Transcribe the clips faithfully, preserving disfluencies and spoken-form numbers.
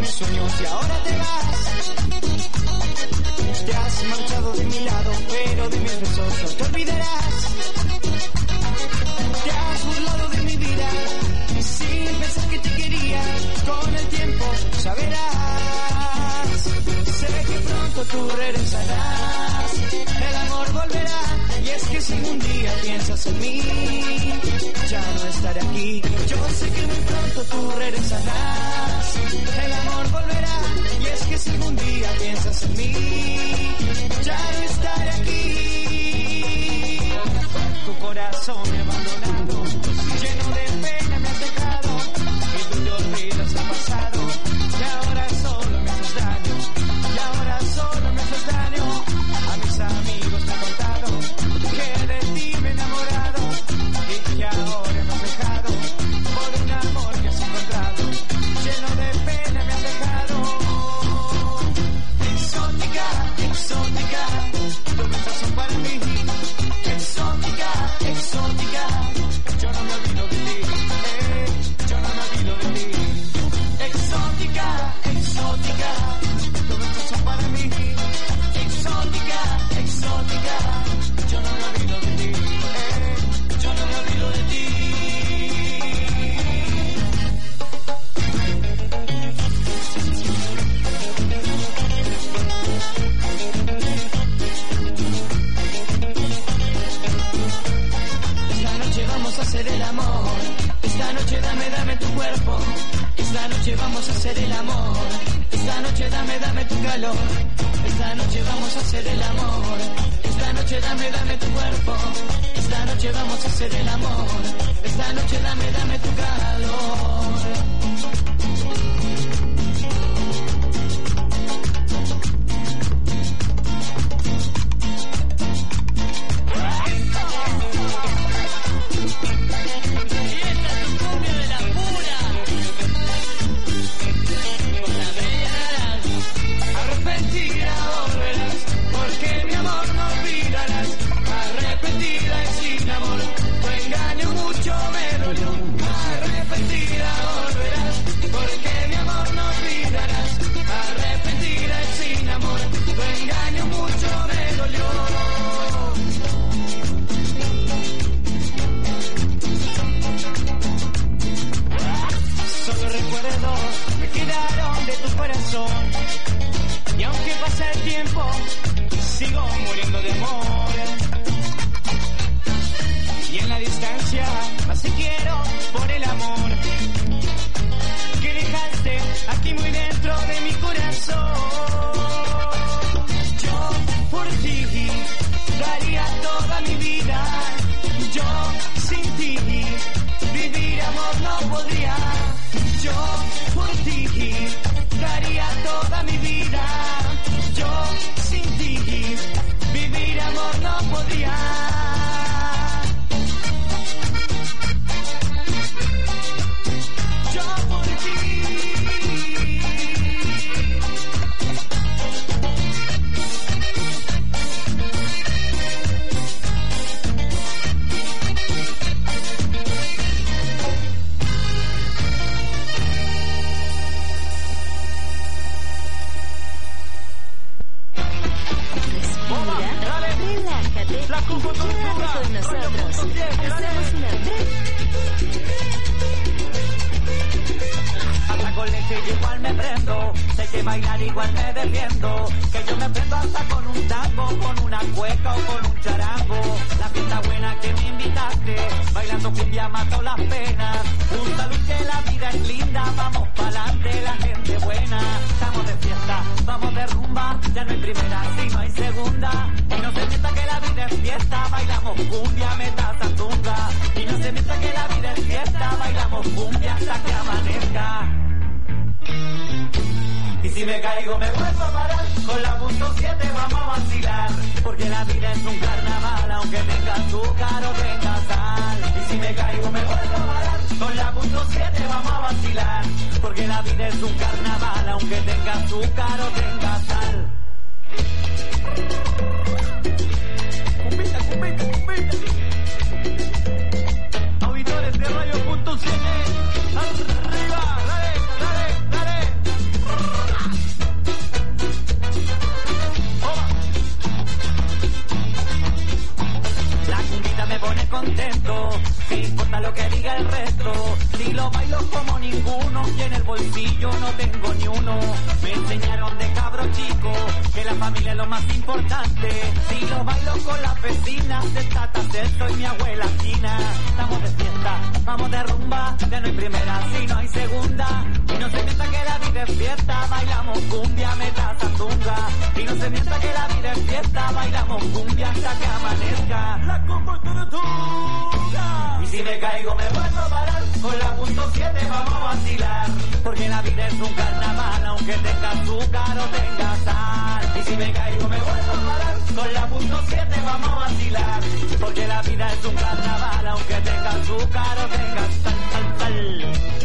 mis sueños y ahora te vas. Te has marchado de mi lado, pero de mis besos no te olvidarás. Te has burlado de mi vida, sin pensar que te quería. Con el tiempo ya verás. Sé que pronto tú regresarás, el amor volverá. Y es que si un día piensas en mí, ya no estaré aquí. Yo sé que muy pronto tú regresarás, el amor volverá. Y es que si un día piensas en mí, ya no estaré aquí. Tu corazón me ha abandonado, lleno de pena me has dejado, y tú te olvidas el pasado, y ahora solo me haces daño, y ahora solo me haces daño. A mis amigos me he contado que de ti me he enamorado, y que ahora me has dejado por un amor que has encontrado, lleno de pena me has dejado. Exótica, exótica, tus besos son para mí. Exótica, exótica, yo no me olvido de ti, eh, yo no me olvido de ti. Exótica, exótica, tus besos son para mí. Exótica, exótica, yo no me olvido de ti, eh, yo no me olvido de ti. Esta noche vamos a hacer el amor, esta noche dame, dame tu cuerpo. Esta noche vamos a hacer el amor, esta noche dame, dame tu calor. Esta noche vamos a hacer el amor, esta noche dame, dame tu cuerpo. Esta noche vamos a hacer el amor, esta noche dame, dame tu calor. Y aunque pase el tiempo, sigo muriendo de amor. Y en la distancia, más te quiero por el amor que dejaste aquí muy dentro de mi corazón. Yo por ti daría toda mi vida. Yo sin ti vivir amor no podría. Yo por ti daría toda mi vida. Yo sin ti vivir amor no podría. Yo por ti. Quédate con nosotros. Hacemos una breve. Hasta con leche igual me prendo, sé que bailar igual me defiendo, que yo me prendo hasta con un tango, con una cueca o con un charango. La fiesta buena que me invitaste, bailando cumbia mato las penas. Un salud que la vida es linda, vamos pa'lante la gente buena. Estamos de fiesta, vamos de rumba, ya no hay primera, si no hay segunda. Y no se mienta que la vida es fiesta, bailamos cumbia, meta sandunga. Y no se mienta que la vida es fiesta, bailamos cumbia hasta que amanezca. Y si me caigo me vuelvo a parar, con la punto siete vamos a vacilar, porque la vida es un carnaval, aunque tenga azúcar o tenga sal. Y si me caigo me vuelvo a parar, con la punto siete vamos a vacilar, porque la vida es un carnaval, aunque tenga azúcar o tenga sal. Cumbita, cumbita, cumbita. Auditores de Radio Punto siete, arriba, dale, dale, dale. lo bailo como ninguno y en el bolsillo no tengo ni uno. Me enseñaron de cabro chico que la familia es lo más importante. Si lo bailo con las vecinas, de Tata Celso y mi abuela Gina. Estamos de fiesta, vamos de rumba, ya no hay primera, si no hay segunda. Y no se mienta que la vida es fiesta, bailamos cumbia, meta sandunga. Y no se mienta que la vida es fiesta, bailamos cumbia hasta que amanezca. La comportura. Y si me caigo me vuelvo a parar, con la punto siete vamos a vacilar. Porque la vida es un carnaval, aunque tenga azúcar o tenga sal. Y si me caigo me vuelvo a parar, con la punto siete vamos a vacilar. Porque la vida es un carnaval, aunque tenga azúcar o tenga sal, sal, sal.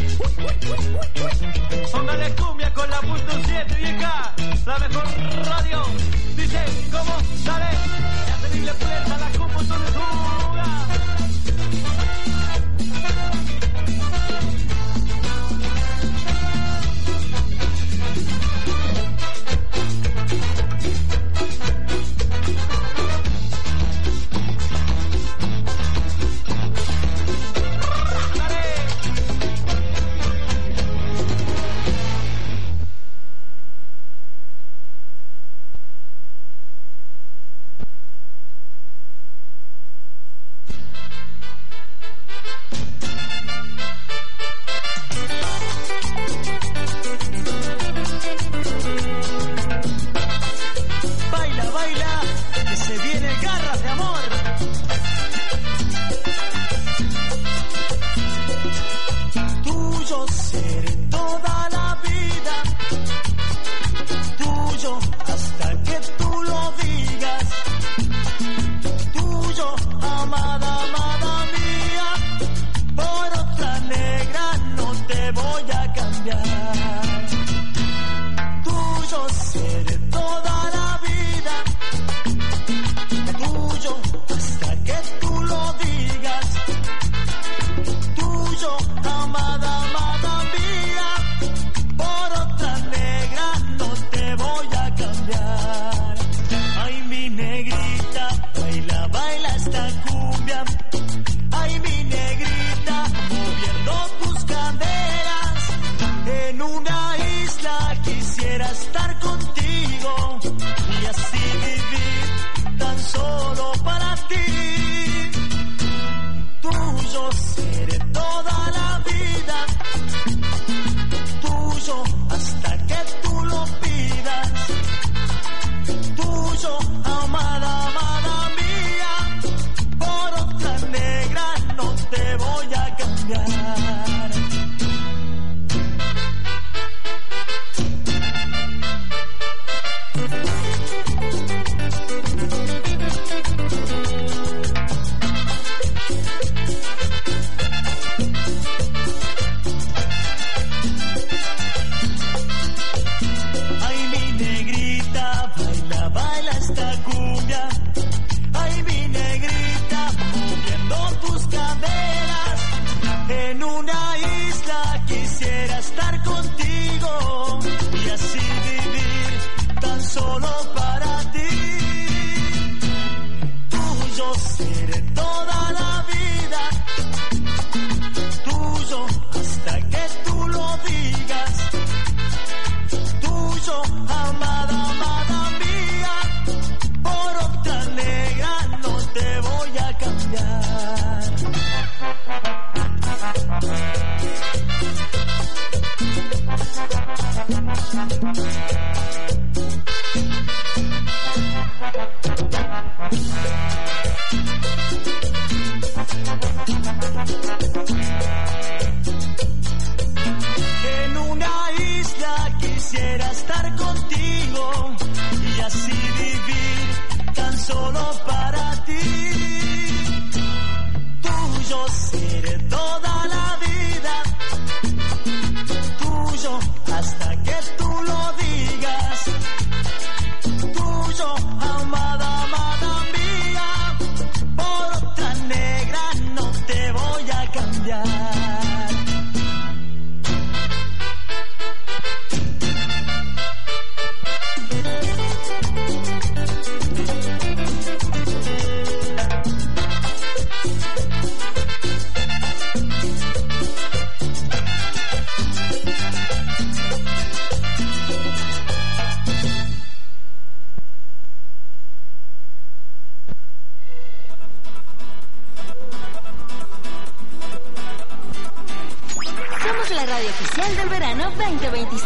Póngale cumbia con la punto siete y acá, la mejor radio. Dice, ¿cómo sale? La terrible puerta, la comportura.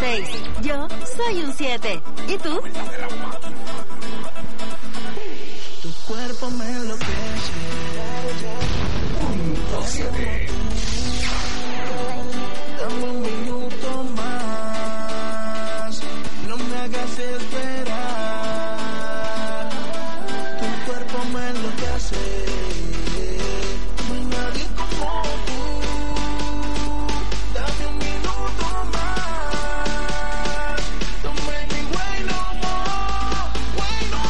seis. Yo soy un siete. ¿Y tú? Tu cuerpo me enloquece. Punto siete. Dame un minuto más. No me hagas esperar. Tu cuerpo me enloquece. No hay nadie como tú. Dame un minuto más. Don't make me wait no more. Wait no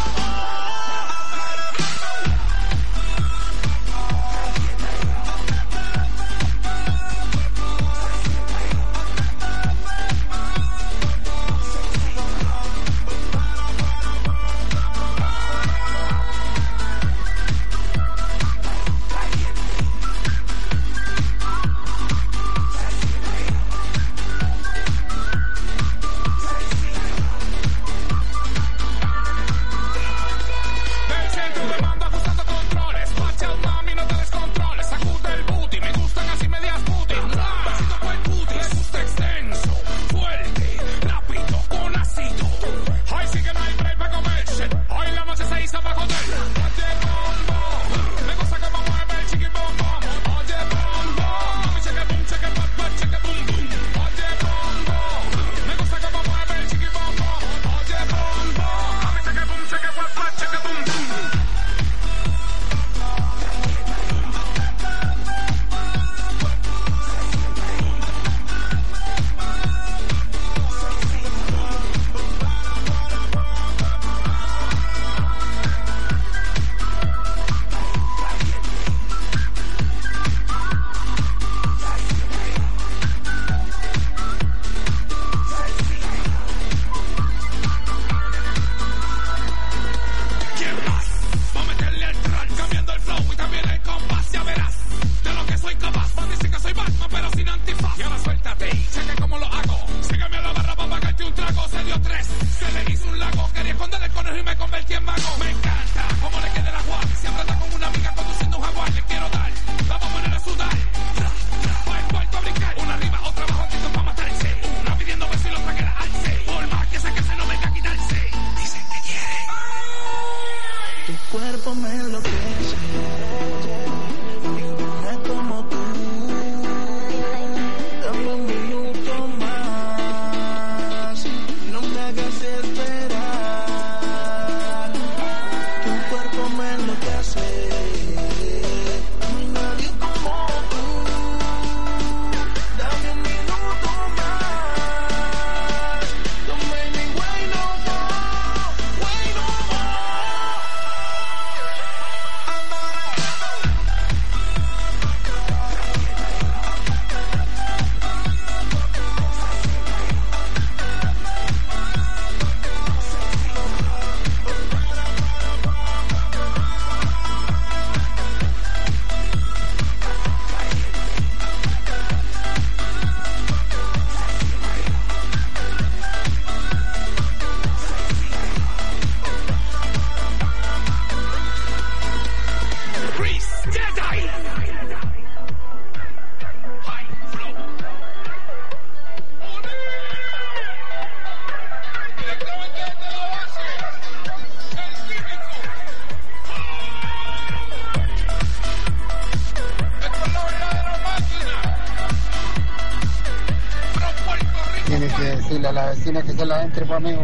a la vecina que se la entre, pues, amigo.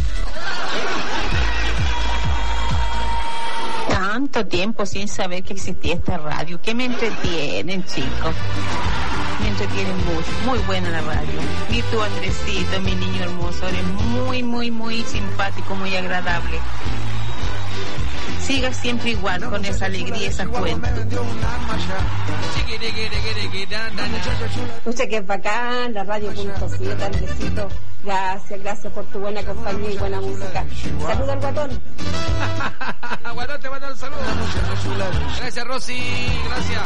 Tanto tiempo sin saber que existía esta radio, que me entretienen, chicos. Me entretienen mucho, muy buena la radio. Y tú, Andresito, mi niño hermoso, eres muy, muy, muy simpático, muy agradable. Siga siempre igual, con esa alegría, esa cuenta. Escucha que es bacán, la radio punto siete, Andresito. Gracias, gracias por tu buena compañía y buena música. Saluda al guatón. Guatón, te mando un saludo. Gracias, Rosy, gracias.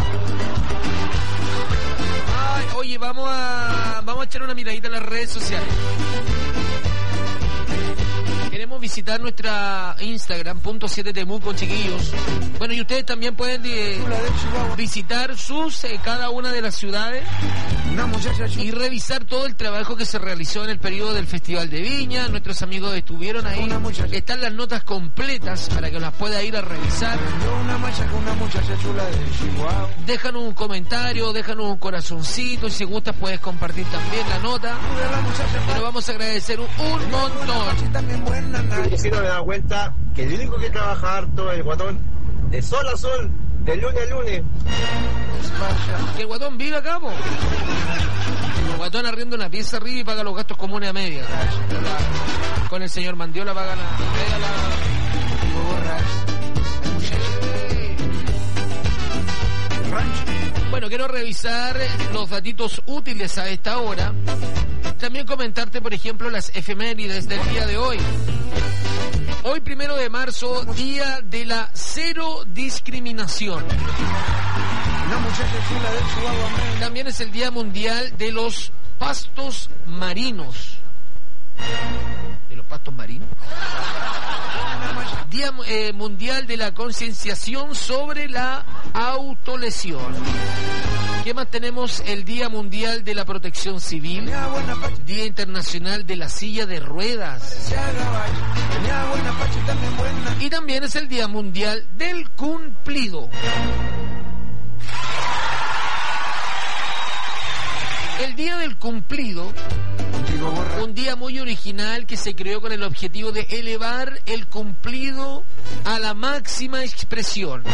Ay, oye, vamos a, vamos a echar una miradita en las redes sociales. Queremos visitar nuestra Instagram, punto siete Temuco, chiquillos. Bueno, y ustedes también pueden eh, visitar sus, eh, cada una de las ciudades y revisar todo el trabajo que se realizó en el periodo del Festival de Viña. Nuestros amigos estuvieron ahí. Están las notas completas para que las pueda ir a revisar. Déjanos un comentario, déjanos un corazoncito, y si gustas puedes compartir también la nota. Te lo vamos a agradecer un, un montón. Si no me da cuenta que el único que trabaja harto es el guatón, de sol a sol, de lunes a lunes. Que el guatón vive acá, po. El guatón arrienda una pieza arriba y paga los gastos comunes a media. Con el señor Mandiola paga la media la... Bueno, quiero revisar los datitos útiles a esta hora. También comentarte, por ejemplo, las efemérides del día de hoy. Hoy, primero de marzo, día de la cero discriminación. También es el Día Mundial de los Pastos Marinos. ¿De los pastos marinos? Día eh, Mundial de la Concienciación sobre la Autolesión. ¿Qué más tenemos? El Día Mundial de la Protección Civil. Día Internacional de la Silla de Ruedas. Y también es el Día Mundial del Cumplido. El Día del Cumplido, un día muy original que se creó con el objetivo de elevar el cumplido a la máxima expresión.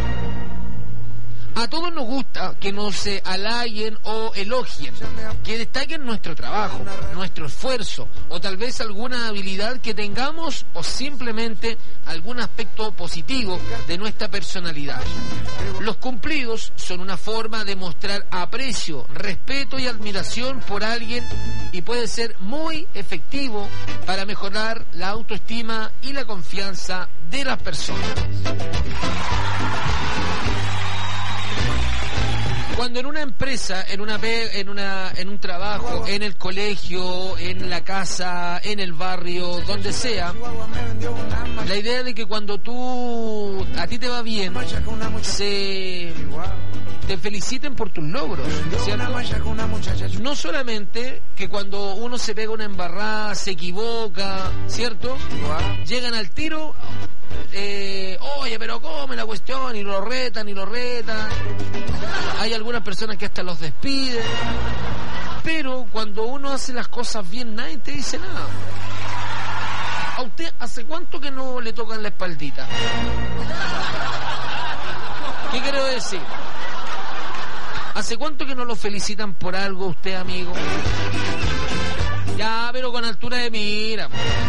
A todos nos gusta que nos eh, halaguen o elogien, que destaquen nuestro trabajo, nuestro esfuerzo, o tal vez alguna habilidad que tengamos, o simplemente algún aspecto positivo de nuestra personalidad. Los cumplidos son una forma de mostrar aprecio, respeto y admiración por alguien, y puede ser muy efectivo para mejorar la autoestima y la confianza de las personas. Cuando en una empresa, en una en una en un trabajo, en el colegio, en la casa, en el barrio, donde sea, la idea de que cuando tú a ti te va bien, se te feliciten por tus logros, ¿cierto? No solamente que cuando uno se pega una embarrada, se equivoca, ¿cierto? Llegan al tiro, eh, oye, pero come la cuestión, y lo retan, y lo retan. Hay algunas personas que hasta los despiden. Pero cuando uno hace las cosas bien, nadie te dice nada. ¿A usted hace cuánto que no le tocan la espaldita? ¿Qué quiero decir? ¿Hace cuánto que no lo felicitan por algo usted, amigo? Ya, pero con altura de mira.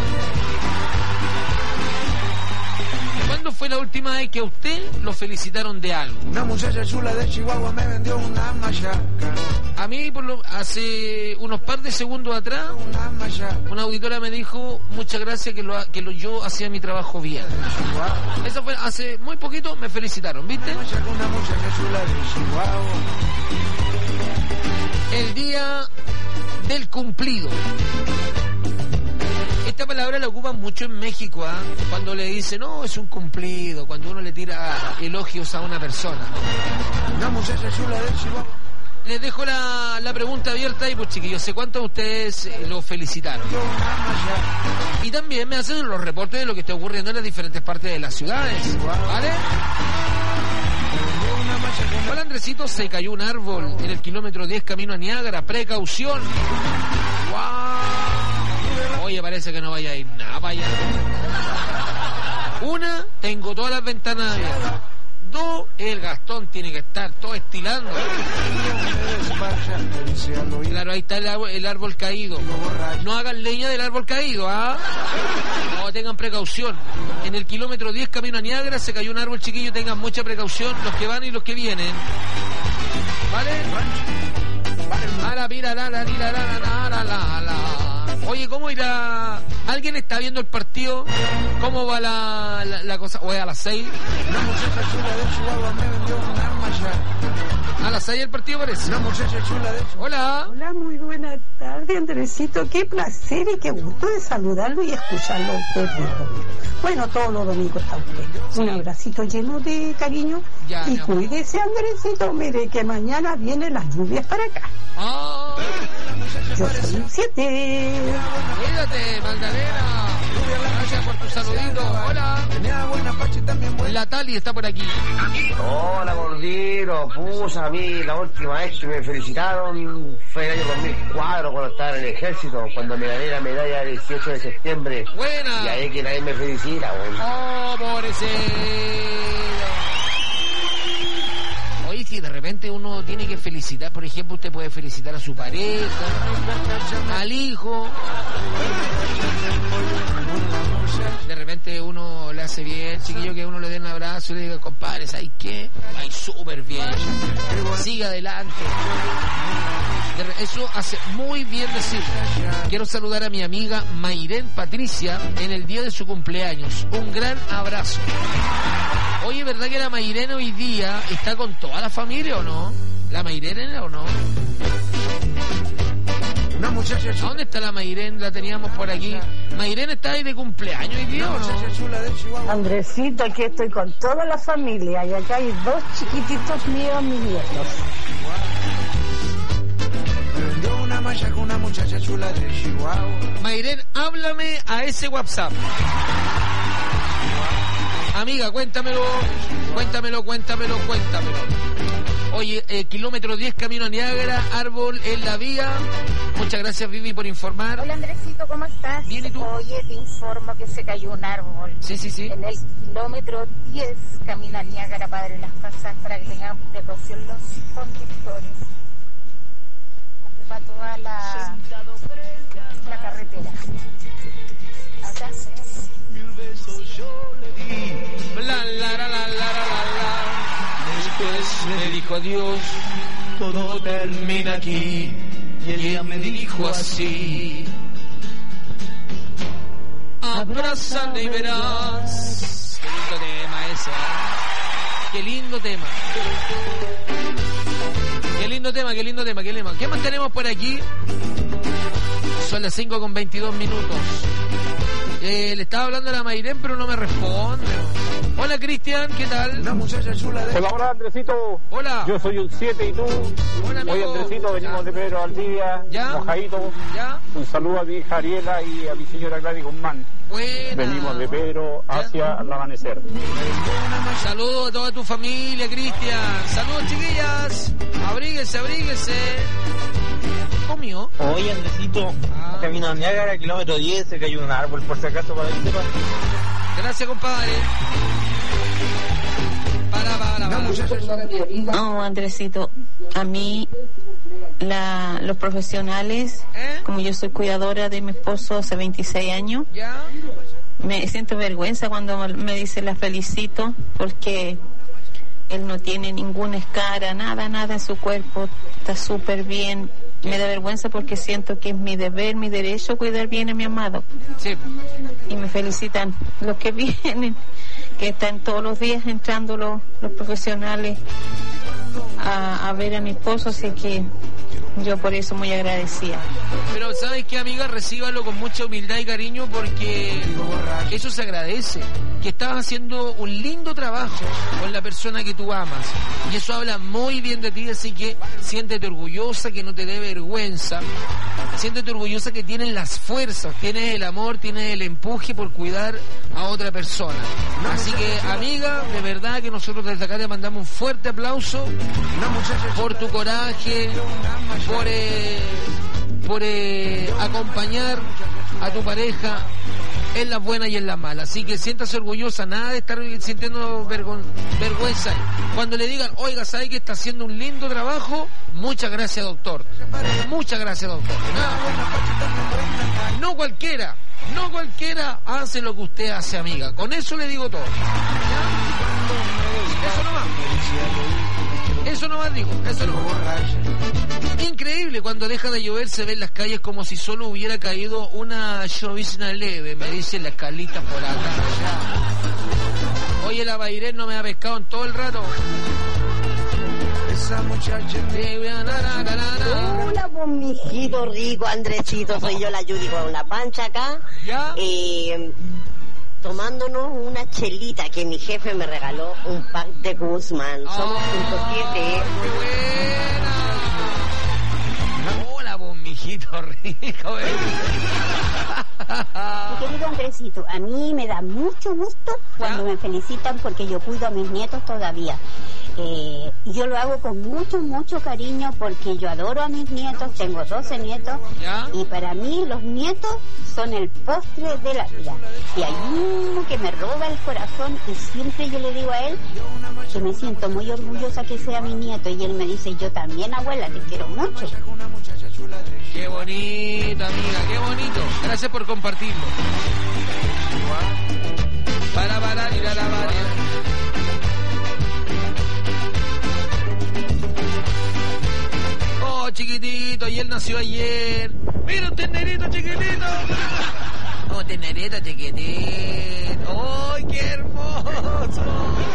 ¿Cuándo fue la última vez que a usted lo felicitaron de algo? Una muchacha chula de Chihuahua me vendió una machaca. A mí, por lo, hace unos par de segundos atrás, una auditora me dijo, muchas gracias, que, lo, que lo, yo hacía mi trabajo bien. Eso fue hace muy poquito, me felicitaron, ¿viste? Una muchacha chula de Chihuahua. El día del cumplido. Esta palabra la ocupan mucho en México, ¿eh? Cuando le dicen, no, es un cumplido, cuando uno le tira elogios a una persona. Una muchacha chula de Chihuahua. Les dejo la, la pregunta abierta y pues, chiquillos, ¿sé cuántos de ustedes eh, lo felicitaron? Y también me hacen los reportes de lo que está ocurriendo en las diferentes partes de las ciudades, ¿vale? Hola, Andresito, se cayó un árbol en el kilómetro diez camino a Niágara, precaución. ¡Wow! Oye, parece que no vaya a ir nada para allá. Una, tengo todas las ventanas abiertas. Dos, el Gastón tiene que estar todo estilando. Claro, ahí está el árbol, el árbol caído. No hagan leña del árbol caído, ¿ah? No, tengan precaución. En el kilómetro diez camino a Niágara se cayó un árbol, chiquillo, tengan mucha precaución los que van y los que vienen. ¿Vale? A la pira, la la la la la la la la. Oye, ¿cómo irá? ¿Alguien está viendo el partido? ¿Cómo va la, la, la cosa? ¿O es a las seis? Una muchacha chula de Chihuahua me vendió un arma ya. ¿A las seis el partido parece? Una muchacha chula de Chihuahua. Hola. Hola, muy buena tarde, Andresito. Qué placer y qué gusto de saludarlo y escucharlo a usted. Bueno, todos los domingos está usted. Un abracito lleno de cariño. Ya, y cuídese, Andresito. Mire que mañana vienen las lluvias para acá. Oh. Yo soy un siete. Cuídate, Magdalena. Gracias por tu saludito. Hola. La Tali está por aquí. Hola, gordito. Pusa, a mí la última vez que me felicitaron fue el año dos mil cuatro cuando estaba en el ejército, cuando me gané la medalla del dieciocho de septiembre. Buena. Y ahí que nadie me felicita, güey. Oh, pobrecito. Oye, si de repente uno tiene que felicitar, por ejemplo, usted puede felicitar a su pareja, al hijo. De repente uno le hace bien, chiquillo, que uno le dé un abrazo y le diga, compadre, ¿sabes qué? Ay, súper bien. Siga adelante. De, eso hace muy bien decirlo. Quiero saludar a mi amiga Mayrén Patricia en el día de su cumpleaños. Un gran abrazo. Oye, ¿verdad que la Mayrén hoy día está con toda la familia o no? ¿La Mayrén o no? Una muchacha chula. ¿Dónde está la Mayrén? La teníamos por aquí. ¿Mayrén está ahí de cumpleaños hoy día o no? Andresito, aquí estoy con toda la familia y acá hay dos chiquititos míos, mis nietos. Me vendió una malla con una muchacha chula de Chihuahua. Mayrén, háblame a ese WhatsApp. Amiga, cuéntamelo, cuéntamelo, cuéntamelo, cuéntamelo. Oye, eh, kilómetro diez, camino a Niágara, árbol en la vía. Muchas gracias, Vivi, por informar. Hola, Andresito, ¿cómo estás? Bien, ¿y tú? Oye, te informo que se cayó un árbol. Sí, sí, sí. En el kilómetro diez, camino a Niágara, Padre Las Casas, para que tengan precaución los conductores. Ocupa toda la, la carretera. Abrazo. La, la, la, la, la, la, la. Después me dijo adiós, todo termina aquí. Y ella me dijo así: abrázame y verás. Qué lindo tema ese, ¿eh? Qué lindo tema. Qué lindo tema, qué lindo tema, qué lindo. ¿Qué más tenemos por aquí? Son las cinco con veintidós minutos. Eh, le estaba hablando a la Mayrén, pero no me responde. Hola, Cristian, ¿qué tal? Una muchacha chula de... Hola, hola, Andresito. Hola. Yo soy un siete y tú. Hola, amigo. Hoy, Andresito, venimos de Pedro al día. ¿Ya? Mojadito. ¿Ya? Un saludo a mi hija Ariela y a mi señora Gladys Guzmán. Buena. Venimos de Pedro hacia el amanecer. Saludos a toda tu familia, Cristian. Saludos, chiquillas. Abríguese, abríguese. ¿Comió? Oye, Andresito, ah. camino a Niágara, kilómetro diez, se cayó un árbol, por si acaso, para que sepa. Gracias, compadre. Para, para, para. No, Andresito, a mí la, los profesionales, ¿Eh? como yo soy cuidadora de mi esposo hace veintiséis años, ¿Ya? me siento vergüenza cuando me dice la felicito, porque él no tiene ninguna escara, nada, nada en su cuerpo, está súper bien. Me da vergüenza porque siento que es mi deber, mi derecho cuidar bien a mi amado. Sí. Y me felicitan los que vienen, que están todos los días entrando los, los profesionales a, a ver a mi esposo, así que yo por eso muy agradecida. Pero ¿sabes qué, amiga? Recíbalo con mucha humildad y cariño, porque eso se agradece. Que estabas haciendo un lindo trabajo con la persona que tú amas. Y eso habla muy bien de ti, así que siéntete orgullosa, que no te dé vergüenza. Siéntete orgullosa que tienes las fuerzas, tienes el amor, tienes el empuje por cuidar a otra persona. Así que, amiga, de verdad que nosotros desde acá te mandamos un fuerte aplauso por tu coraje, por eh, por eh, acompañar a tu pareja en las buenas y en las malas. Así que siéntase orgullosa, nada de estar sintiendo vergon- vergüenza. Cuando le digan, oiga, ¿sabe que está haciendo un lindo trabajo? Muchas gracias, doctor. Muchas gracias, doctor. Nada. No cualquiera, no cualquiera hace lo que usted hace, amiga. Con eso le digo todo. ¿Ya? Eso nomás. Eso nomás digo, eso no. Increíble, cuando deja de llover se ven las calles como si solo hubiera caído una llovizna leve, me dice la Calita por acá. Oye, la Bairén no me ha pescado en todo el rato. Esa muchacha. Hola, pues, mijito rico, Andresito, soy yo la Judy con una pancha acá. ¿Ya? Eh, tomándonos una chelita que mi jefe me regaló un pack de Guzmán. Somos punto siete. Muy buena. Hola, vos, mijito rico. Eh. Mi querido Andresito, a mí me da mucho gusto cuando me felicitan porque yo cuido a mis nietos todavía. Eh, yo lo hago con mucho, mucho cariño porque yo adoro a mis nietos, tengo doce nietos. ¿Ya? Y para mí los nietos son el postre de la vida. Y hay uno que me roba el corazón y siempre yo le digo a él que me siento muy orgullosa que sea mi nieto y él me dice, yo también, abuela, te quiero mucho. Qué bonito, amiga, qué bonito. Gracias por compartirlo. Para parar y la lavar. Oh, chiquitito, y él nació ayer. Mira un ternerito chiquitito. Oh, ternerito chiquitito. ¡Oh, qué hermoso!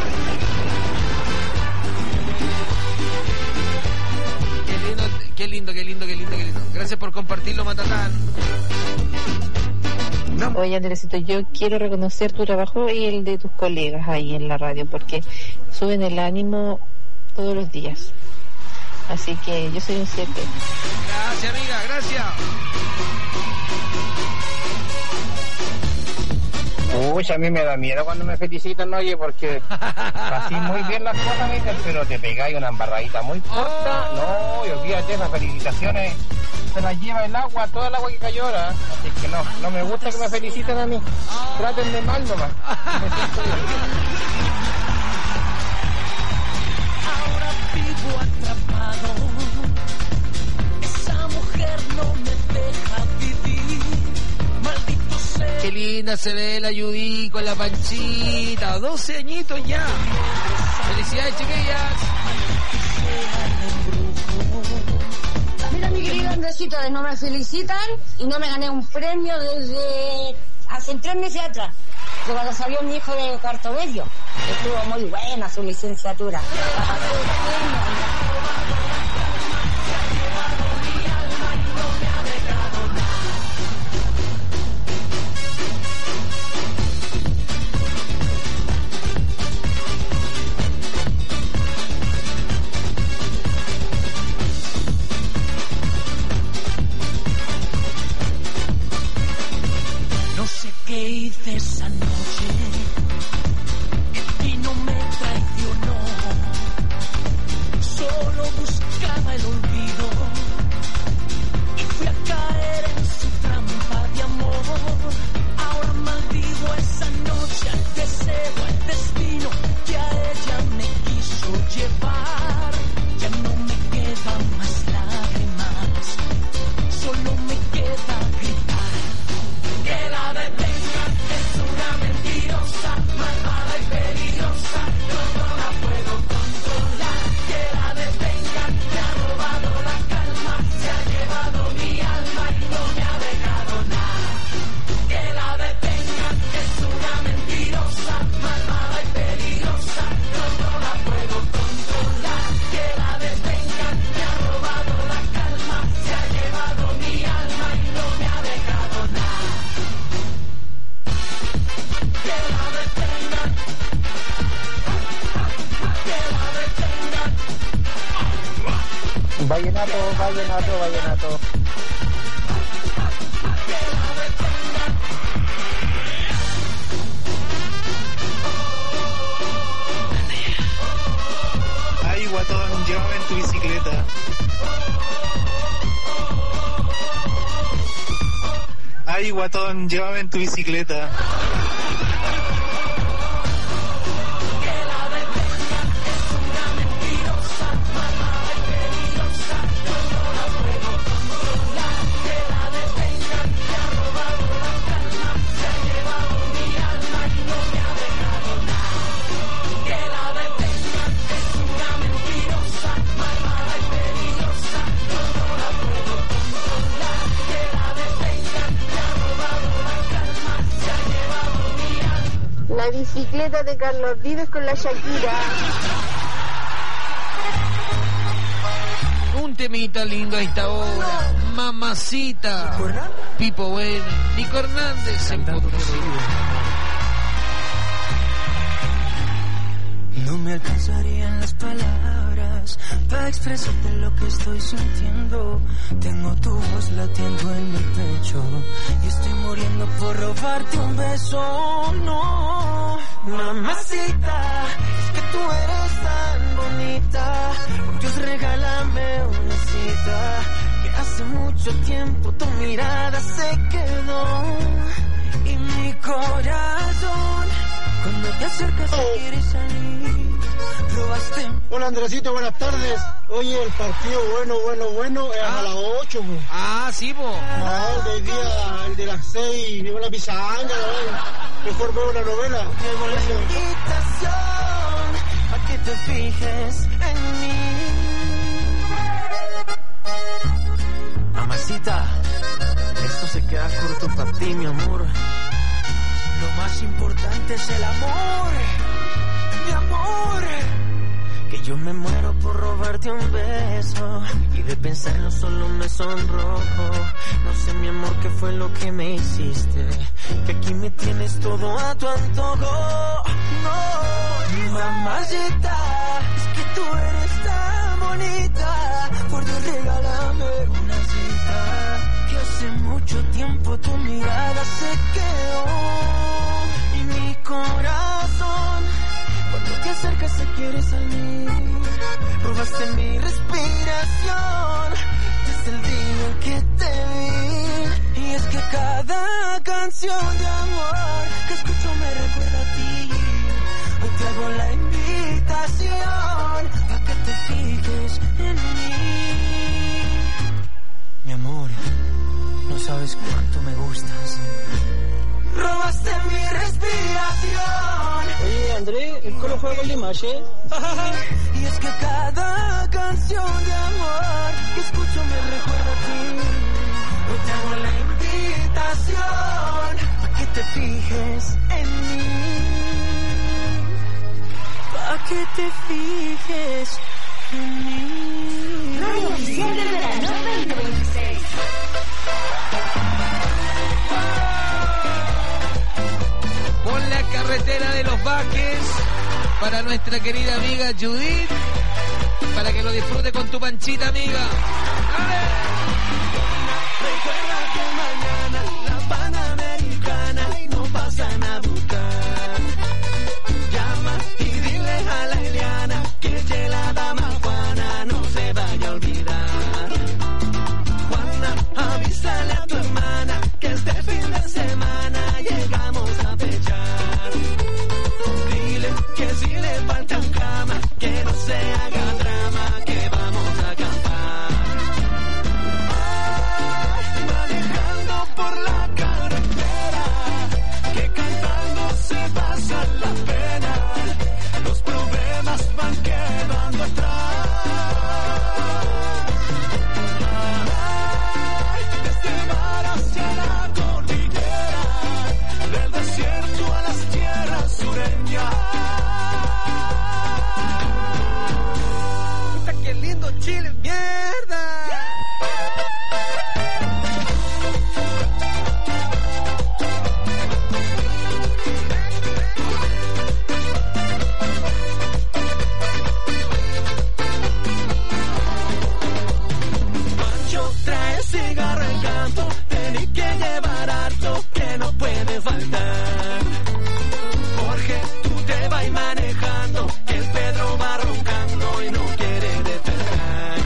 Qué lindo, qué lindo, qué lindo, qué lindo. Gracias por compartirlo, Matatán. Oye, Andresito, yo quiero reconocer tu trabajo y el de tus colegas ahí en la radio, porque suben el ánimo todos los días. Así que yo soy un siete. Gracias, amiga, gracias. Uy, a mí me da miedo cuando me felicitan, oye, porque así muy bien las cosas, me dicen, pero te pegáis una embarradita muy corta. No, y olvídate, esas felicitaciones se las lleva el agua, toda el agua que cayó ahora. Así que no, no me gusta que me feliciten a mí. Trátenme mal nomás. Me siento bien. Ahora vivo atrapado. Esa mujer no me deja vivir. Maldito sea. Qué linda se ve la Judy con la panchita. doce añitos ya. Felicidades, chiquillas. Mira, mi querido Andresito, no me felicitan y no me gané un premio desde hace tres meses atrás, de cuando salió mi hijo de cuarto medio. Estuvo muy buena su licenciatura. ¿Qué hice esa noche? Y no me traicionó. Solo buscaba el olvido y fui a caer en su trampa de amor. Ahora maldigo esa noche al deseo, al destino que a ella me quiso llevar. Ya no me quedan más lágrimas, solo me queda gritar que la detenga. Es una mentirosa, malvada y peligrosa, yo no la puedo controlar. Que la detengan, me ha robado la calma, se ha llevado mi alma y no me ha dejado nada. Que la detengan, es una mentirosa, malvada y peligrosa, yo no la puedo controlar. Que la detengan, me ha robado la calma, se ha llevado mi alma y no me ha dejado nada. Que la detengan, que la detengan. Vallenato, vallenato, vallenato. Que la detengan. Ay, guatón, llévame en tu bicicleta. Ay, guatón, llévame en tu bicicleta. Que la detengan, es una mentirosa, La bicicleta de Carlos Vives con la Shakira. Un temita lindo a esta hora. Mamacita. Pipo Bueno. Nico Hernández en Potosí. No me alcanzarían las palabras para expresarte lo que estoy sintiendo. Tengo tu voz latiendo en mi pecho y estoy muriendo por robarte un beso. No, mamacita, es que tú eres tan bonita. Por Dios, regálame una cita, que hace mucho tiempo tu mirada se quedó y mi corazón, cuando te acercas oh. quieres salir, robaste. Hola Andresito, buenas tardes. Oye, el partido bueno, bueno, bueno es ah. a las ocho. Po. Ah, sí, po. No, el del día, el de las seis, veo una pisanga, ¿no? Mejor veo una novela. Llevo la invitación a que te fijes en mí. Mamacita, esto se queda corto para ti, mi amor. Lo más importante es el amor, mi amor. Que yo me muero por robarte un beso y de pensarlo solo me sonrojo. No sé, mi amor, qué fue lo que me hiciste, que aquí me tienes todo a tu antojo. No, mamacita, es que tú eres tan bonita. Por Dios, regálame una cita, que hace mucho tiempo tu mirada se quedó y mi corazón, cuando te acercas se quiere salir. Robaste mi respiración desde el día que te vi. Y es que cada canción de amor que escucho me recuerda a ti. Hoy te hago la invitación para que te fijes en mí. Mi amor, no sabes cuánto me gustas. Robaste mi respiración. Oye, Andrés, el colo juega con Limache. Y es que cada canción de amor que escucho me recuerda a ti. Hoy te hago la invitación para que te fijes en mí. Para que te fijes en mí. Radio Oficial del Verano veinte veintiséis. Por la carretera de los Baques, para nuestra querida amiga Judith, para que lo disfrute con tu panchita, amiga. ¡Dale! Recuerda que mañana la Panamericana no pasan a buscar. Llama y dile a la Eliana que la dama Juana no se vaya a olvidar. Juana, avísale a tu hermana que este fin de semana llegamos a pechar. Dile que si le faltan cama, que no se haga drama, que vamos a acampar. Ay, manejando por la carretera, que cantando se pasa la pena. Los problemas van quedando atrás. Ay, desde el mar hacia la cordillera, del desierto a las tierras sureñas. Puta, qué lindo Chile, mierda. Pancho trae cigarro en canto, tenés que llevar harto que no puede faltar. Jorge, tú te vas manejando, que el Pedro va roncando y no quiere despertar.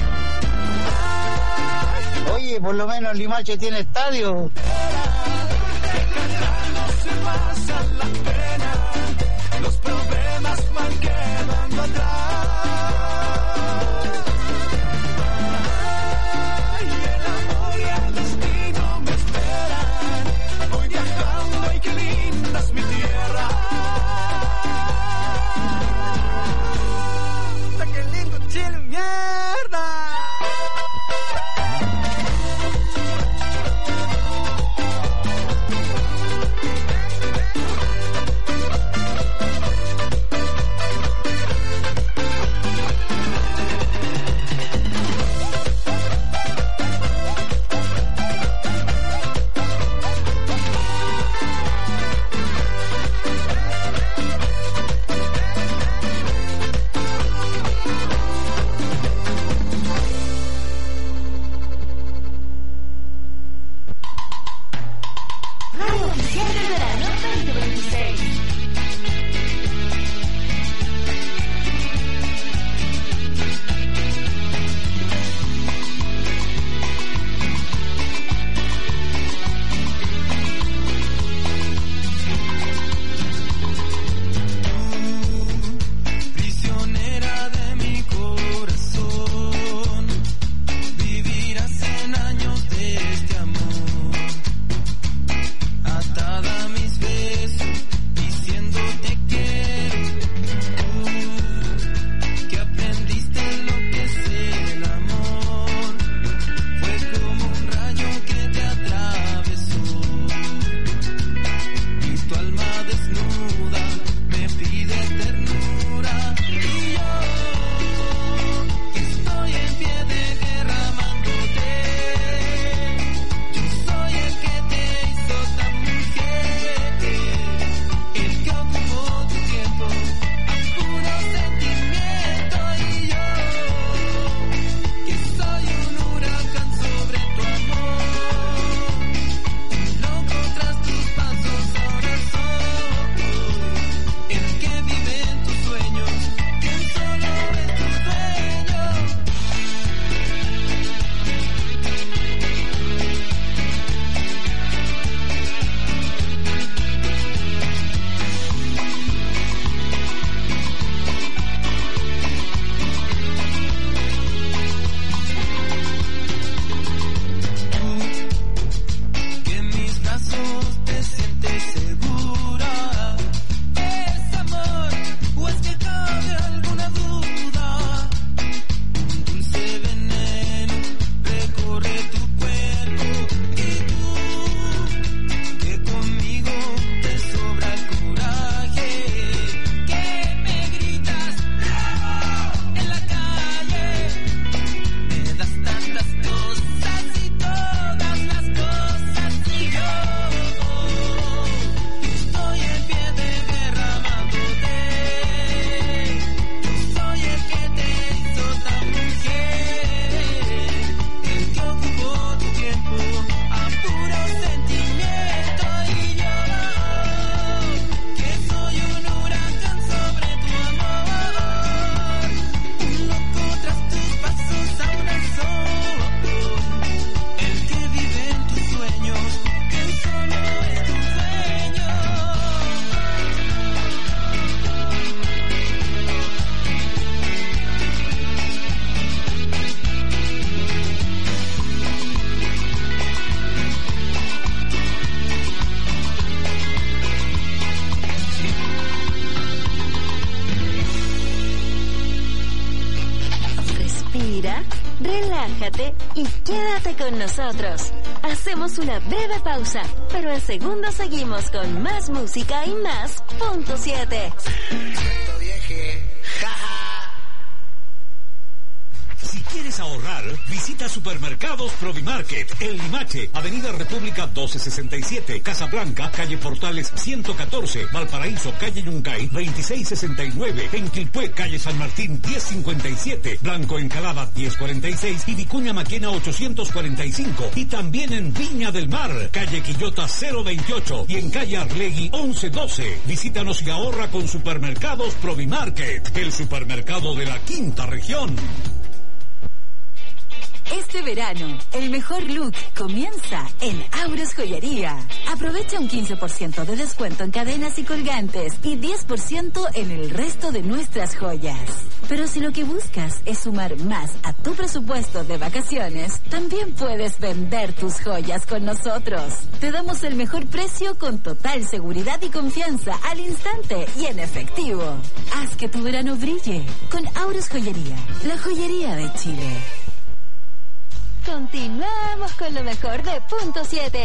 Oye, por lo menos Limache tiene estadio. Que cantando se pasa la pena, los problemas van quedando atrás. Ay, el amor y el destino me esperan. Voy viajando y qué linda es mi tierra. Puta, qué lindo Chile, mierda. siete y quédate con nosotros. Hacemos una breve pausa, pero en segundos seguimos con más música y más punto siete. Si quieres ahorrar, visita Supermercados Provimarket, El Limache, Avenida República doce sesenta y siete, Casablanca, calle Portales ciento catorce, Valparaíso, calle Yungay veintiséis sesenta y nueve, en Quilpué, calle San Martín diez cincuenta y siete, Blanco Encalada diez cuarenta y seis y Vicuña Maquena ochocientos cuarenta y cinco. Y también en Viña del Mar, calle Quillota cero veintiocho y en calle Arlegui once doce. Visítanos y ahorra con Supermercados Provimarket, el supermercado de la quinta región. Este verano, el mejor look comienza en Auros Joyería. Aprovecha un quince por ciento de descuento en cadenas y colgantes y diez por ciento en el resto de nuestras joyas. Pero si lo que buscas es sumar más a tu presupuesto de vacaciones, también puedes vender tus joyas con nosotros. Te damos el mejor precio con total seguridad y confianza al instante y en efectivo. Haz que tu verano brille con Auros Joyería, la joyería de Chile. Continuamos con lo mejor de punto siete.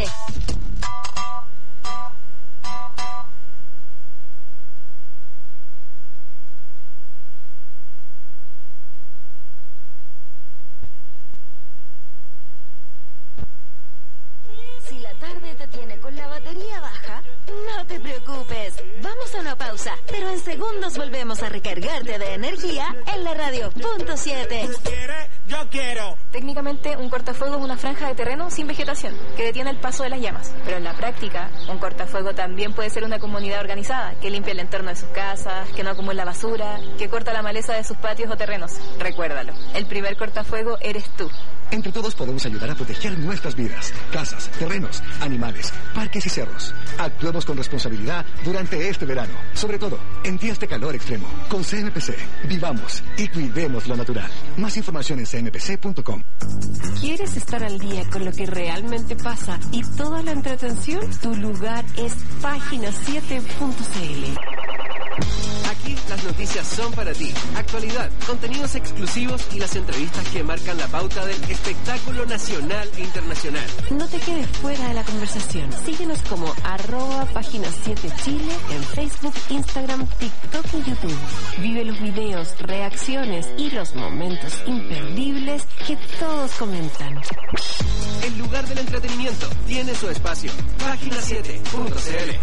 Si la tarde te tiene con la batería baja, no te preocupes. Vamos a una pausa, pero en segundos volvemos a recargarte de energía en la radio punto siete. Yo quiero. Técnicamente, un cortafuego es una franja de terreno sin vegetación que detiene el paso de las llamas. Pero en la práctica, un cortafuego también puede ser una comunidad organizada que limpia el entorno de sus casas, que no acumula basura, que corta la maleza de sus patios o terrenos. Recuérdalo, el primer cortafuego eres tú. Entre todos podemos ayudar a proteger nuestras vidas, casas, terrenos, animales, parques y cerros. Actuemos con responsabilidad durante este verano, sobre todo en días de calor extremo. Con C M P C, vivamos y cuidemos lo natural. Más información en c m p c punto com. ¿Quieres estar al día con lo que realmente pasa y toda la entretención? Tu lugar es página siete punto c l. Aquí las noticias son para ti. Actualidad, contenidos exclusivos y las entrevistas que marcan la pauta del espectáculo nacional e internacional. No te quedes fuera de la conversación. Síguenos como arroba página siete Chile en Facebook, Instagram, TikTok y YouTube. Vive los videos, reacciones y los momentos imperdibles que todos comentan. El lugar del entretenimiento tiene su espacio. página siete punto c l.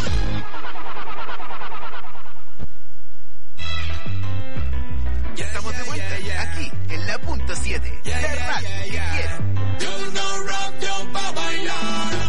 Ya estamos de vuelta, yeah, yeah. Aquí, en la punto siete, yeah, la yeah, radio yeah, que yeah. quiero. Yo no rock, yo pa' bailar.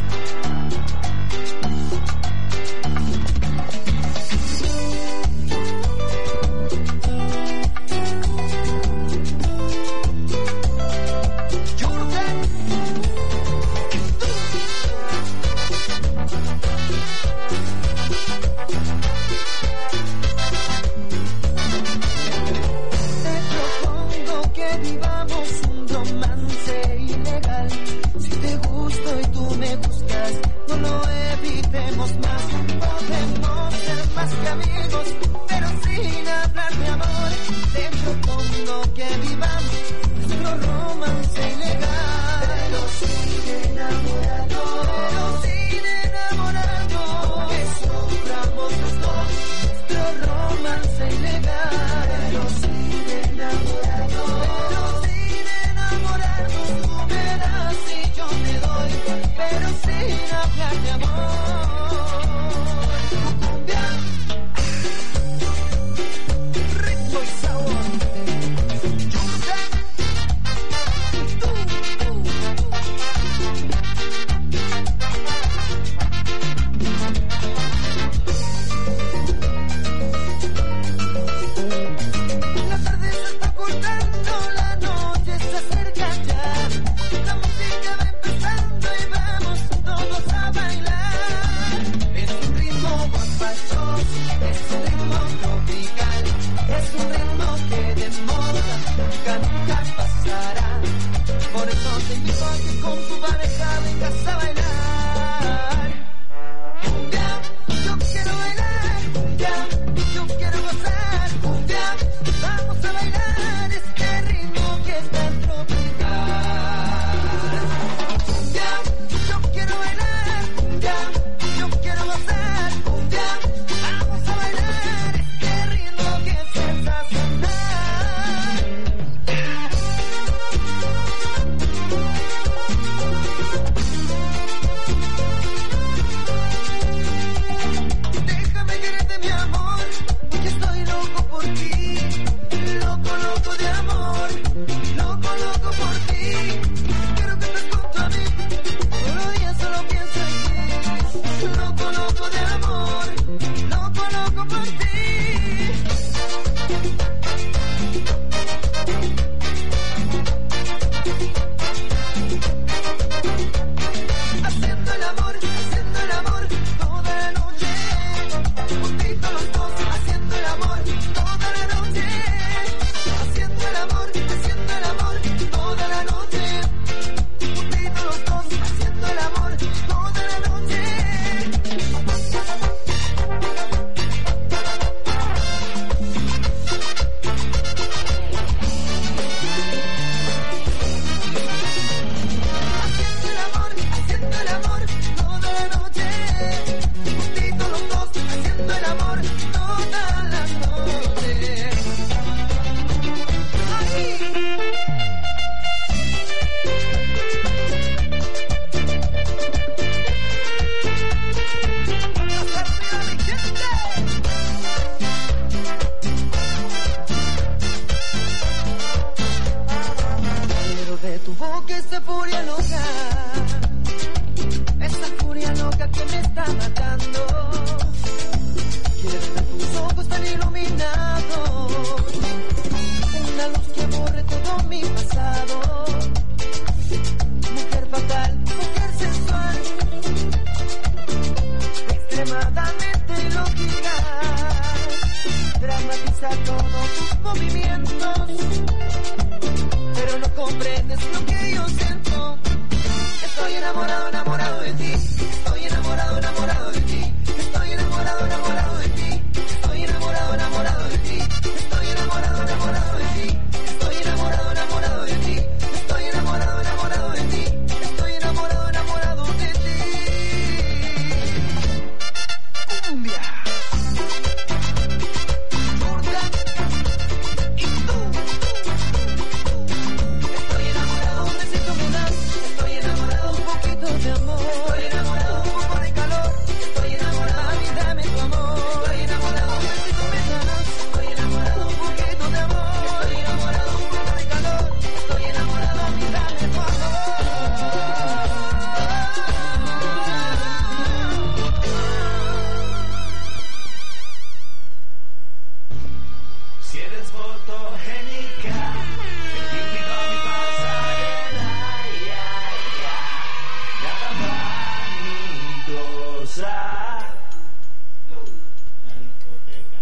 loco por ti. Haciendo el amor, haciendo el amor toda la noche. Juntitos los dos, haciendo el amor toda la noche. Haciendo el amor, haciendo el amor toda la noche. Juntitos los dos, haciendo el amor toda la noche. Haciendo el amor, haciendo el amor toda la noche. Juntitos los dos, haciendo el amor toda la noche. Quiero de tu boca esa furia loca, esa furia loca que me está matando. Quiero de tus ojos tan iluminados, una luz que borre todo mi pasado. Mujer fatal, mujer sensual, extremadamente lógica, dramatiza todos tus movimientos, pero no comprendes lo que yo siento. Estoy enamorado, enamorado de ti. Estoy enamorado, enamorado de ti. Estoy enamorado, enamorado de ti. Estoy enamorado, enamorado de ti. Estoy enamorado, enamorado de ti. Estoy enamorado, enamorado de ti. Estoy enamorado, enamorado de ti. Estoy enamorado, enamorado de ti. Cumbia. Gorda. Y tú. Estoy enamorado, un besito me das. Estoy enamorado, un poquito de amor. Estoy enamorado, un poco de calor. Estoy enamorado, mami, dame tu amor. Estoy enamorado, un besito me das. Estoy enamorado, un poquito de amor. Estoy enamorado, un poco de calor. Estoy enamorado, mami, dame tu amor. Si eres fotogénica, me te invito a mi pasarela, ya, ya, nada vanidosa. La discoteca.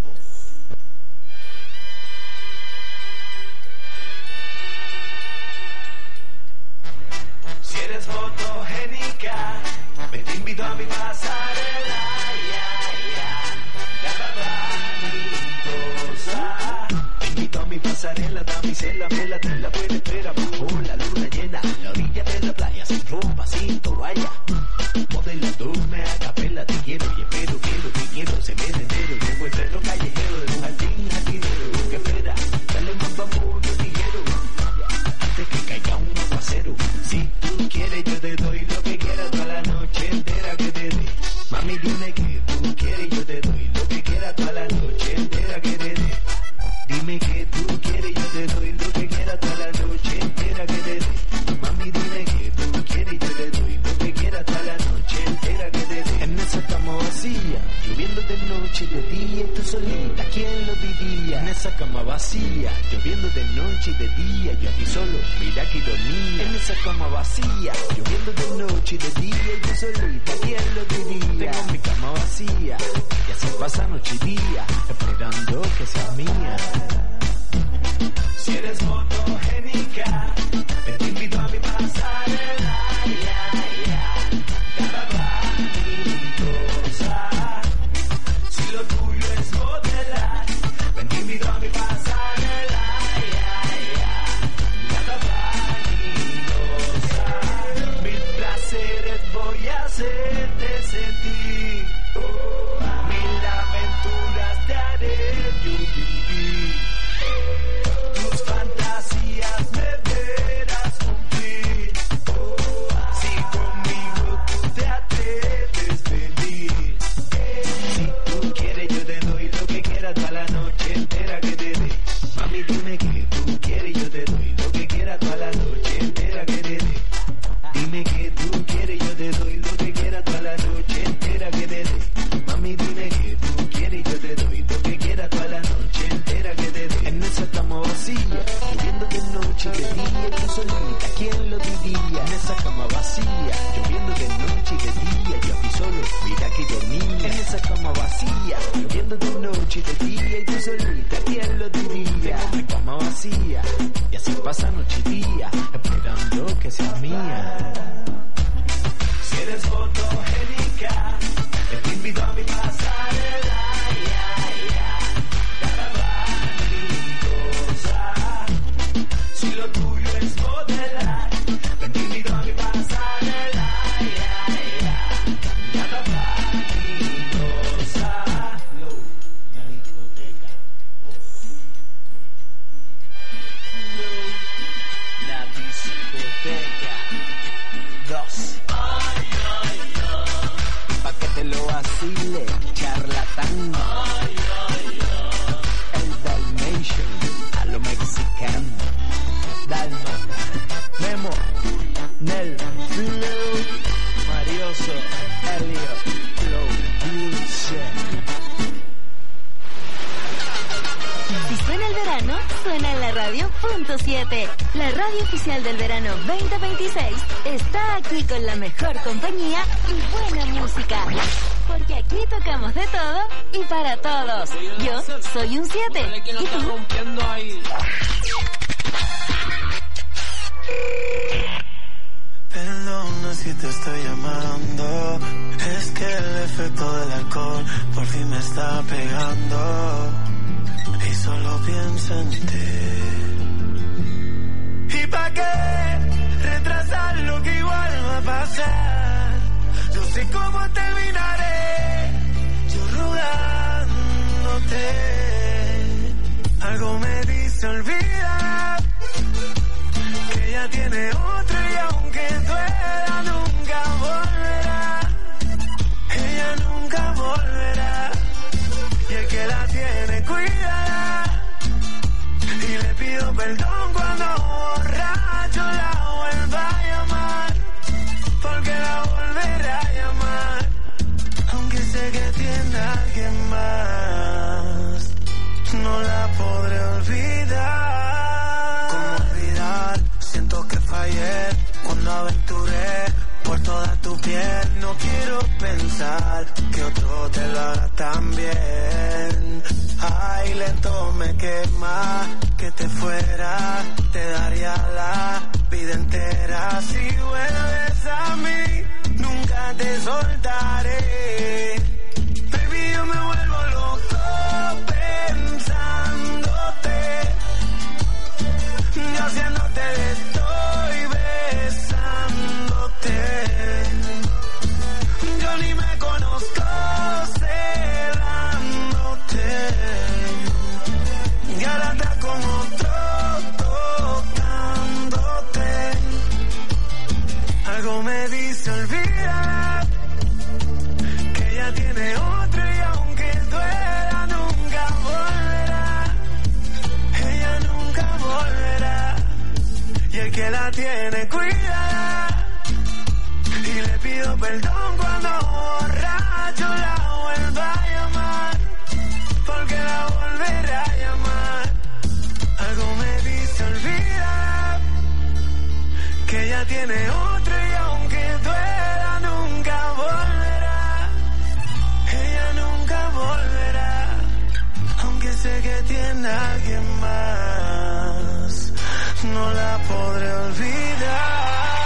Si eres fotogénica, me te invito a mi pasarela, ya, ya, nada vanidosa. Te invito a mi pasarela, damisela, vela, te la puedes ver abajo la luna llena, en la orilla de la playa, sin ropa, sin toalla. Modelándome a capela, te quiero y espero, quiero, te quiero, se me entero. Llevo el perro callejero de un jardín jardinero. Que espera, dale más amor, yo te quiero. Antes que caiga un aguacero. Si tú quieres, yo te doy lo que quieras toda la noche entera que te dé. Mami, dime que tú quieres, yo te doy lo que quieras toda la noche entera que te dé. Dime que tú quieres, yo te doy lo que quieras toda la noche entera que te dé. Mami, dime que tú quieres, yo te doy lo que quieras toda la noche entera que te dé. En esa cama vacía, lloviendo de noche y de día, y tú solita, ¿quién lo diría? En esa cama vacía, lloviendo de noche y de día, yo aquí solo, mira qué ironía. En esa cama vacía, lloviendo de noche y de día, y tú solita, ¿quién lo diría? Tengo mi cama vacía, y así pasa noche y día, esperando que seas mía. Si eres fotogénica, me te invito a mi pasarela, ya, ya, cada vanidosa. Si lo tuyo es modelar, me te invito a mi pasarela, ya, ya, cada vanidosa. Mil placeres voy a hacerte sentir, mil aventuras te haré yo vivir. Y esa cama vacía, lloviendo de noche y de día y tú solita, ¿quién lo diría? Tengo mi cama vacía y así pasa noche y día, esperando que seas mía. Si eres fotogénica, te invito a mi pasarela, ya, ya, caravanitosa. Si lo tuyo es modelar, te invito a mi pasarela, ya, ya, caravanitosa. La discoteca. La discoteca. Dos. Pa' que te lo vacile, charlatán. El Dalmatian, a lo mexicano. Dalmata, Memo, Nel, Flow, Marioso, Elliot, Flow, Dulce. Si suena el verano, suena en la radio punto siete. La radio oficial del verano veinte veintiséis está aquí con la mejor compañía y buena música. Porque aquí tocamos de todo y para todos. Yo soy un siete. ¿Y tú? Perdona si te estoy llamando, es que el efecto del alcohol por fin me está pegando y solo pienso en ti. ¿Y pa' qué retrasar lo que igual va a pasar? Yo sé cómo terminaré, yo rogándote. Algo me dice olvida que ella tiene otro y aunque duela nunca volverá. Ella nunca volverá y el que la tiene cuídala. Y le pido perdón cuando borracho la vuelva a llamar, porque la volverá a llamar, aunque sé que tiene a alguien más. No la podré olvidar. ¿Cómo olvidar? Siento que fallé cuando aventuré por toda tu piel. No quiero pensar que otro te lo haga también. Ay, lento me quema que te fuera, te daría la vida entera. Si vuelves a mí, nunca te soltaré. Baby, yo me vuelvo loco pensándote, yo haciéndote de estoy besándote. Yo ni me conozco celándote y ahora estás con otro tocándote. Algo me dice olvida que ella tiene otro y aunque duela nunca volverá. Ella nunca volverá y el que la tiene cuídala. Y le pido perdón cuando borracho la vuelva a llamar, porque la volverá a llamar. Algo me dice olvida que ella tiene otro y aunque duela nunca volverá. Ella nunca volverá, aunque sé que tiene a alguien más. No la podré olvidar.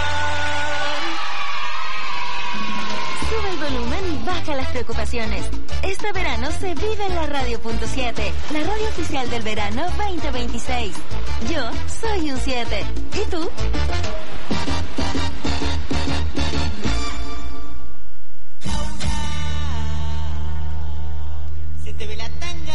Sube el volumen y baja las preocupaciones. Este verano se vive en la radio punto siete, la radio oficial del verano veinte veintiséis. Yo soy un siete. ¿Y tú? Se te ve la tanga.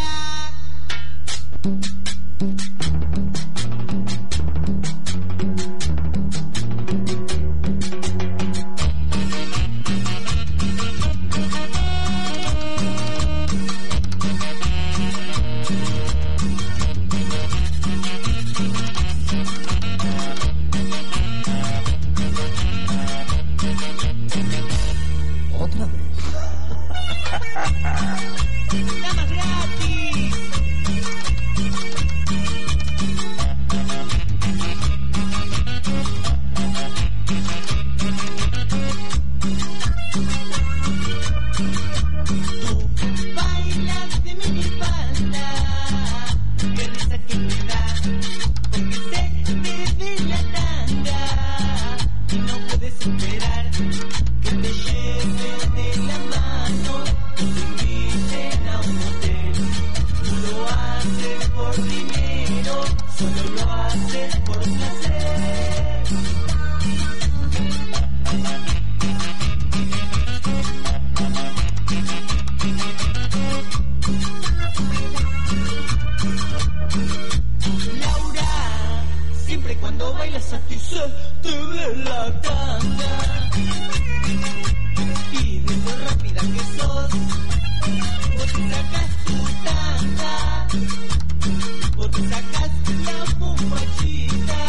Tú bailas de minifalda, qué risa que me da, porque sé que te ve la tanga y no puedes esperar que te lleve de la mano, que te inviten a un hotel. No lo haces por dinero, solo lo haces por placer. Laura, siempre cuando bailas a ti se te ve la tanga. Y de lo rápida que sos, vos te sacas tu tanga, vos te sacas la bombachita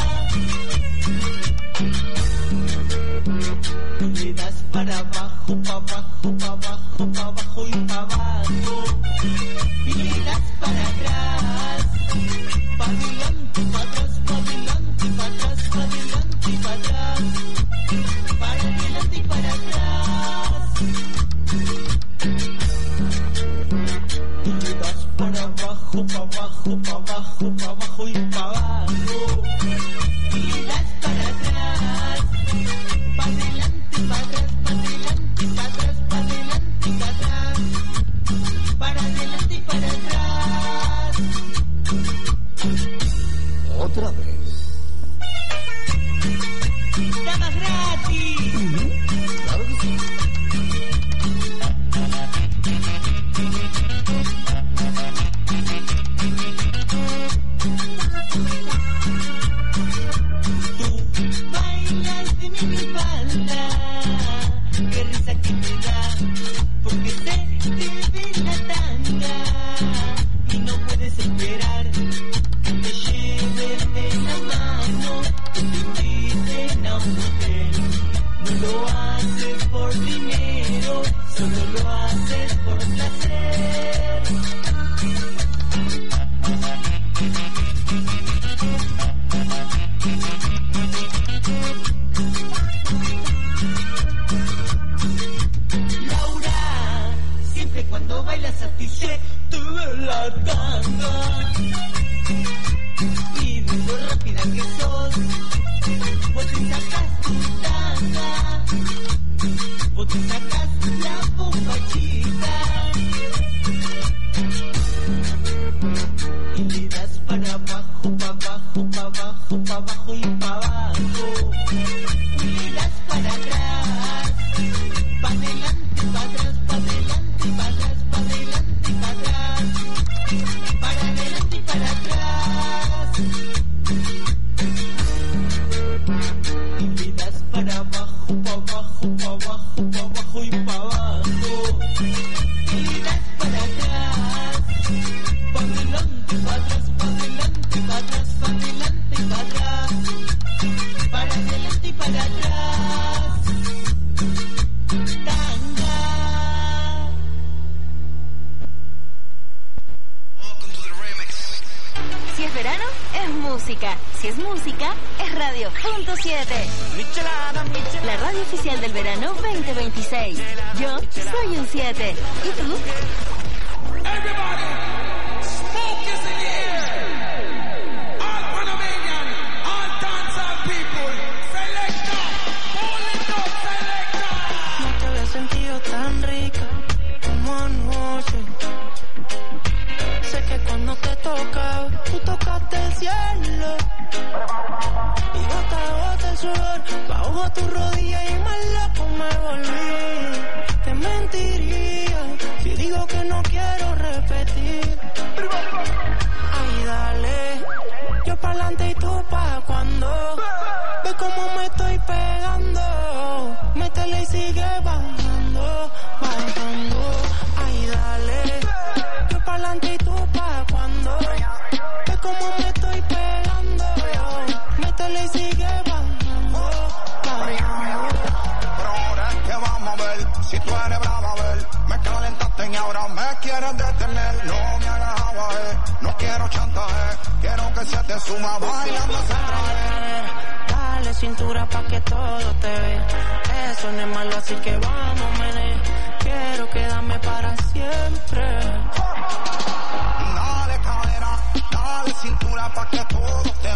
y le das para abajo, para abajo, para abajo, para abajo y para abajo, y le das para atrás, para adelante, para atrás, para adelante, para atrás, para adelante y para atrás, para adelante y para atrás, y le das para abajo, para abajo, para abajo, para abajo y para abajo, y le das para atrás, para adelante, para atrás, para adelante, para atrás, para adelante y para atrás, para adelante y para atrás. Otra vez. ¡Damas gratis! Claro que sí. Tú bailas de minifalda, qué risa que me da, porque sé que te ve la tanga y no puedes esperar que te lleven de la mano, que te inviten a un hotel. No lo haces por dinero, solo lo haces por placer. Laura, siempre cuando bailas a ti se te ve la tanga y de lo rápida que sos, vos te sacas tu tanga, vos te sacas la bombachita y le das para abajo, para abajo, para abajo, para abajo y para abajo, y le das para atrás, para adelante, para atrás, para adelante, para atrás, para adelante y para atrás, para adelante y para atrás, y le das para abajo, para abajo, para abajo, para abajo y para abajo, y le das para atrás, para adelante, para atrás, para adelante, para atrás, para adelante y para atrás, para adelante y para atrás. Tanga. Si es verano, es música. Si es música, es Radio Punto siete. La radio oficial del verano veinte veintiséis. Yo soy un siete. ¿Y tú? No te había sentido tan rica como anoche. Sé que cuando te tocaba, tú tocaste el cielo. Y gota a gota el sudor bajo tu rodilla y más loco me volví. Te mentiría si digo que no quiero repetir. Ay, dale, yo pa'lante y tú pa' cuando. Ve cómo me estoy pegando. Métele y sigue bajando, bajando. Ay, dale, yo pa'lante y tú pa' cuando. Ve cómo me estoy pegando. Métele y sigue bajando, bajando. Pero ahora es que vamos a ver si tú eres brava, a ver. Me calentaste y ahora me quieres detener. No me hagas agua, eh. No quiero chantaje. Quiero que se te suma bailando ese traje. Dale cintura pa' que todo te ve. Eso no es malo, así que vamos, mené. Quiero quedarme para siempre. Dale cadera, dale cintura pa' que todo te